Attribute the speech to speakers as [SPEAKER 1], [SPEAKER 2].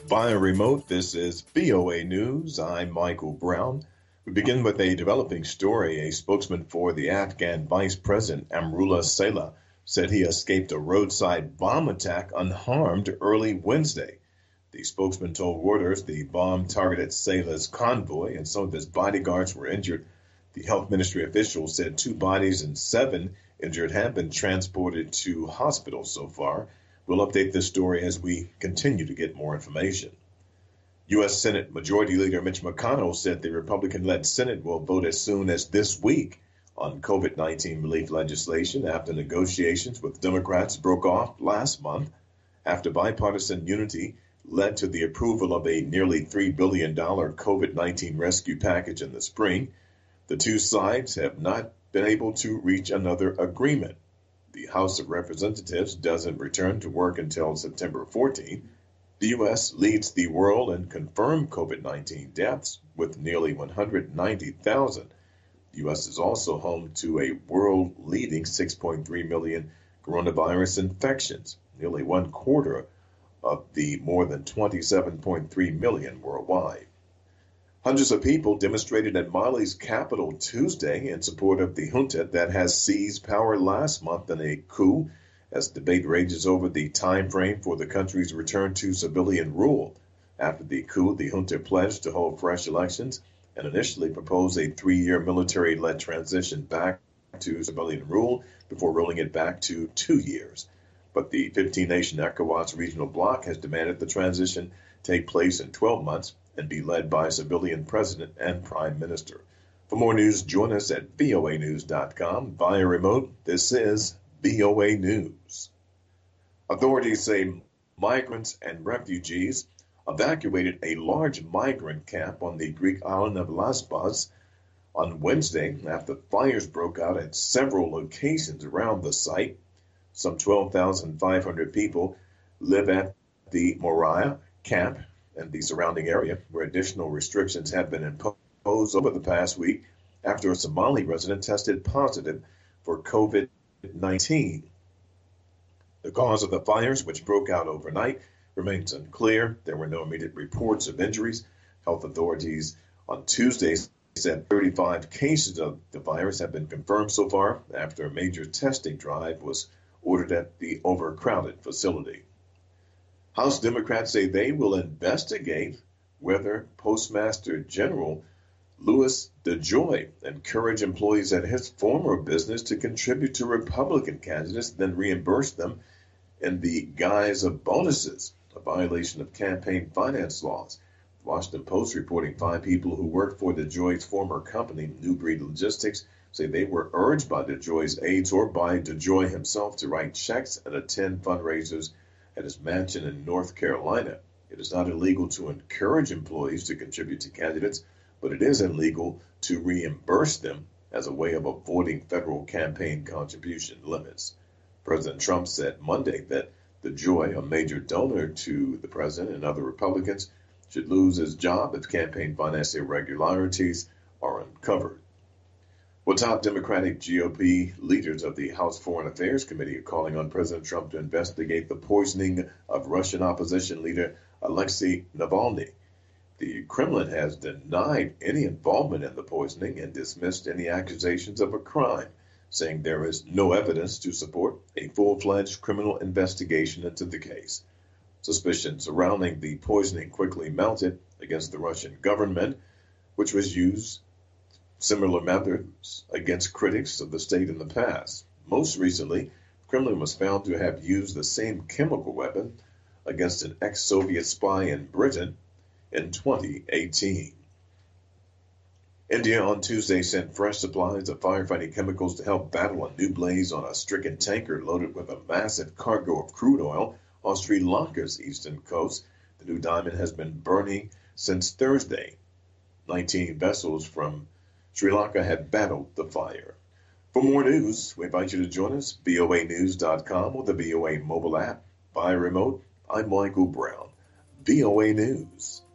[SPEAKER 1] Via remote, this is VOA News. I'm Michael Brown. We begin with a developing story. A spokesman for the Afghan Vice President, Amrullah Saleh, said he escaped a roadside bomb attack unharmed early Wednesday. The spokesman told Reuters the bomb targeted Saleh's convoy and some of his bodyguards were injured. The health ministry official said 2 bodies and 7 injured have been transported to hospitals so far. We'll update this story as we continue to get more information. U.S. Senate Majority Leader Mitch McConnell said the Republican-led Senate will vote as soon as this week on COVID-19 relief legislation after negotiations with Democrats broke off last month after bipartisan unity led to the approval of a nearly $3 billion COVID-19 rescue package in the spring. The two sides have not been able to reach another agreement. The House of Representatives doesn't return to work until September 14th. The U.S. leads the world in confirmed COVID-19 deaths with nearly 190,000. The U.S. is also home to a world-leading 6.3 million coronavirus infections, nearly 1/4 of the more than 27.3 million worldwide. Hundreds of people demonstrated in Mali's capital Tuesday in support of the junta that has seized power last month in a coup, as debate rages over the time frame for the country's return to civilian rule. After the coup, the junta pledged to hold fresh elections and initially proposed a 3-year military-led transition back to civilian rule before rolling it back to 2 years. But the 15-nation ECOWAS regional bloc has demanded the transition take place in 12 months and be led by a civilian president and prime minister. For more news, join us at voanews.com. Via remote, this is VOA News. Authorities say migrants and refugees evacuated a large migrant camp on the Greek island of Lesbos on Wednesday after fires broke out at several locations around the site. Some 12,500 people live at the Moria camp and the surrounding area, where additional restrictions have been imposed over the past week after a Somali resident tested positive for COVID-19. The cause of the fires, which broke out overnight, remains unclear. There were no immediate reports of injuries. Health authorities on Tuesday said 35 cases of the virus have been confirmed so far after a major testing drive was ordered at the overcrowded facility. House Democrats say they will investigate whether Postmaster General Louis DeJoy encouraged employees at his former business to contribute to Republican candidates, then reimburse them in the guise of bonuses, a violation of campaign finance laws. The Washington Post reporting 5 people who worked for DeJoy's former company, New Breed Logistics, say they were urged by DeJoy's aides or by DeJoy himself to write checks and attend fundraisers at his mansion in North Carolina. It is not illegal to encourage employees to contribute to candidates, but it is illegal to reimburse them as a way of avoiding federal campaign contribution limits. President Trump said Monday that DeJoy, a major donor to the president and other Republicans, should lose his job if campaign finance irregularities are uncovered. Well, top Democratic GOP leaders of the House Foreign Affairs Committee are calling on President Trump to investigate the poisoning of Russian opposition leader Alexei Navalny. The Kremlin has denied any involvement in the poisoning and dismissed any accusations of a crime, saying there is no evidence to support a full-fledged criminal investigation into the case. Suspicion surrounding the poisoning quickly mounted against the Russian government, which was used similar methods against critics of the state in the past. Most recently, the Kremlin was found to have used the same chemical weapon against an ex-Soviet spy in Britain in 2018. India on Tuesday sent fresh supplies of firefighting chemicals to help battle a new blaze on a stricken tanker loaded with a massive cargo of crude oil on Sri Lanka's eastern coast. The new diamond has been burning since Thursday. 19 vessels from Sri Lanka have battled the fire. For more news, we invite you to join us, voanews.com or the VOA mobile app. Via remote, I'm Michael Brown, VOA News.